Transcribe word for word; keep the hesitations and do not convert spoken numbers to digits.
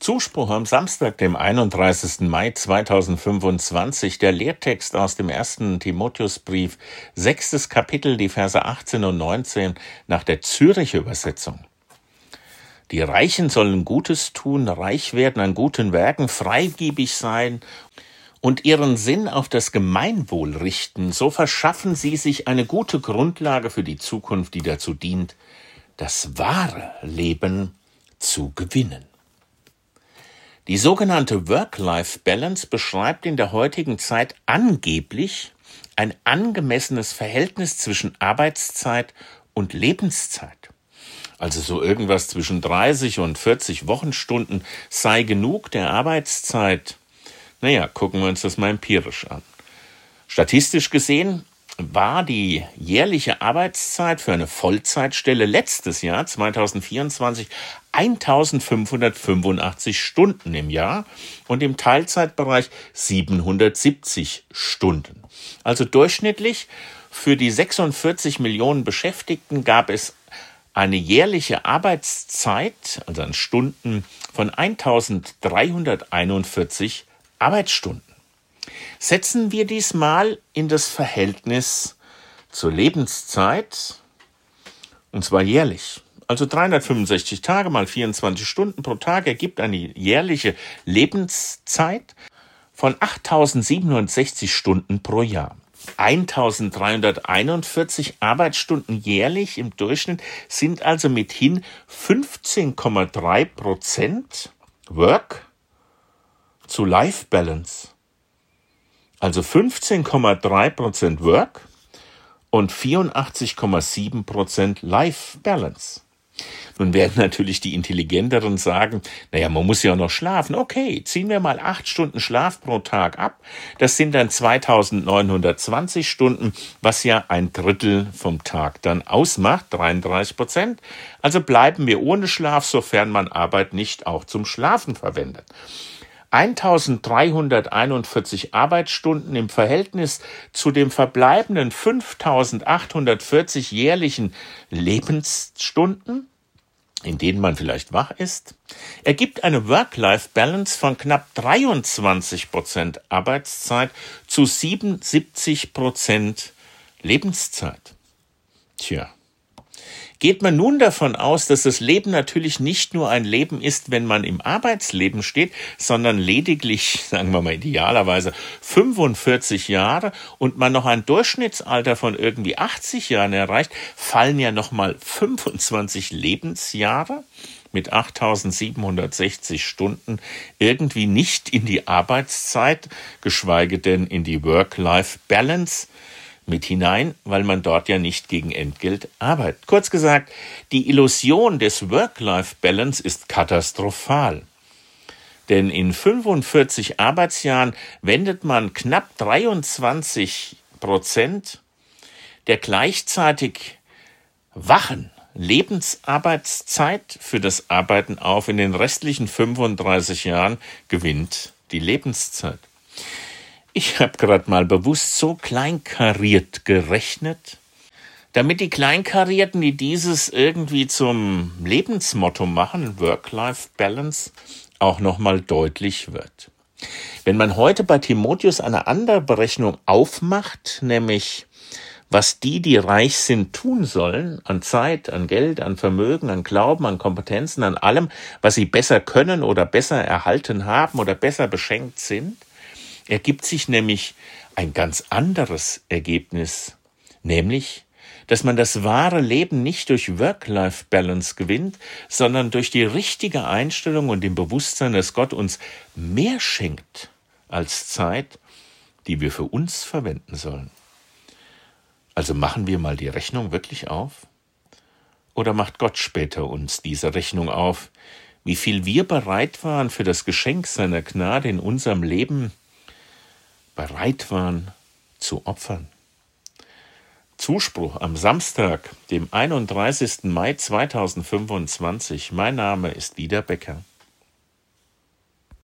Zuspruch am Samstag, dem einunddreißigsten Mai zweitausendfünfundzwanzig, der Lehrtext aus dem ersten Timotheusbrief, sechstes Kapitel, die Verse achtzehn und neunzehn nach der Zürcher Übersetzung. Die Reichen sollen Gutes tun, reich werden an guten Werken, freigebig sein und ihren Sinn auf das Gemeinwohl richten. So verschaffen sie sich eine gute Grundlage für die Zukunft, die dazu dient, das wahre Leben zu gewinnen. Die sogenannte Work-Life-Balance beschreibt in der heutigen Zeit angeblich ein angemessenes Verhältnis zwischen Arbeitszeit und Lebenszeit. Also so irgendwas zwischen dreißig und vierzig Wochenstunden sei genug der Arbeitszeit. Naja, gucken wir uns das mal empirisch an. Statistisch gesehen war die jährliche Arbeitszeit für eine Vollzeitstelle letztes Jahr, zweitausendvierundzwanzig, eintausendfünfhundertfünfundachtzig Stunden im Jahr und im Teilzeitbereich siebenhundertsiebzig Stunden. Also durchschnittlich für die sechsundvierzig Millionen Beschäftigten gab es eine jährliche Arbeitszeit, also an Stunden, von eintausenddreihunderteinundvierzig Arbeitsstunden. Setzen wir dies mal in das Verhältnis zur Lebenszeit, und zwar jährlich. Also dreihundertfünfundsechzig Tage mal vierundzwanzig Stunden pro Tag ergibt eine jährliche Lebenszeit von achttausendsiebenhundertsechzig Stunden pro Jahr. eintausenddreihunderteinundvierzig Arbeitsstunden jährlich im Durchschnitt sind also mithin fünfzehn Komma drei Prozent Work zu Life Balance. Also fünfzehn Komma drei Prozent Work und vierundachtzig Komma sieben Prozent Life Balance. Nun werden natürlich die Intelligenteren sagen, naja, man muss ja noch schlafen. Okay, ziehen wir mal acht Stunden Schlaf pro Tag ab. Das sind dann zweitausendneunhundertzwanzig Stunden, was ja ein Drittel vom Tag dann ausmacht, dreiunddreißig Prozent. Also bleiben wir ohne Schlaf, sofern man Arbeit nicht auch zum Schlafen verwendet. eintausenddreihunderteinundvierzig Arbeitsstunden im Verhältnis zu dem verbleibenden fünftausendachthundertvierzig jährlichen Lebensstunden, in denen man vielleicht wach ist, ergibt eine Work-Life-Balance von knapp dreiundzwanzig Prozent Arbeitszeit zu siebenundsiebzig Prozent Lebenszeit. Tja. Geht man nun davon aus, dass das Leben natürlich nicht nur ein Leben ist, wenn man im Arbeitsleben steht, sondern lediglich, sagen wir mal idealerweise, fünfundvierzig Jahre und man noch ein Durchschnittsalter von irgendwie achtzig Jahren erreicht, fallen ja nochmal fünfundzwanzig Lebensjahre mit achttausendsiebenhundertsechzig Stunden irgendwie nicht in die Arbeitszeit, geschweige denn in die Work-Life-Balance mit hinein, weil man dort ja nicht gegen Entgelt arbeitet. Kurz gesagt, die Illusion des Work-Life-Balance ist katastrophal. Denn in fünfundvierzig Arbeitsjahren wendet man knapp dreiundzwanzig Prozent der gleichzeitig wachen Lebensarbeitszeit für das Arbeiten auf. In den restlichen fünfunddreißig Jahren gewinnt die Lebenszeit. Ich habe gerade mal bewusst so kleinkariert gerechnet, damit die Kleinkarierten, die dieses irgendwie zum Lebensmotto machen, Work-Life-Balance, auch nochmal deutlich wird. Wenn man heute bei Timotheus eine andere Berechnung aufmacht, nämlich was die, die reich sind, tun sollen, an Zeit, an Geld, an Vermögen, an Glauben, an Kompetenzen, an allem, was sie besser können oder besser erhalten haben oder besser beschenkt sind, ergibt sich nämlich ein ganz anderes Ergebnis, nämlich, dass man das wahre Leben nicht durch Work-Life-Balance gewinnt, sondern durch die richtige Einstellung und dem Bewusstsein, dass Gott uns mehr schenkt als Zeit, die wir für uns verwenden sollen. Also machen wir mal die Rechnung wirklich auf? Oder macht Gott später uns diese Rechnung auf, wie viel wir bereit waren für das Geschenk seiner Gnade in unserem Leben, bereit waren zu opfern? Zuspruch am Samstag, dem einunddreißigsten Mai zweitausendfünfundzwanzig. Mein Name ist Dieter Becker.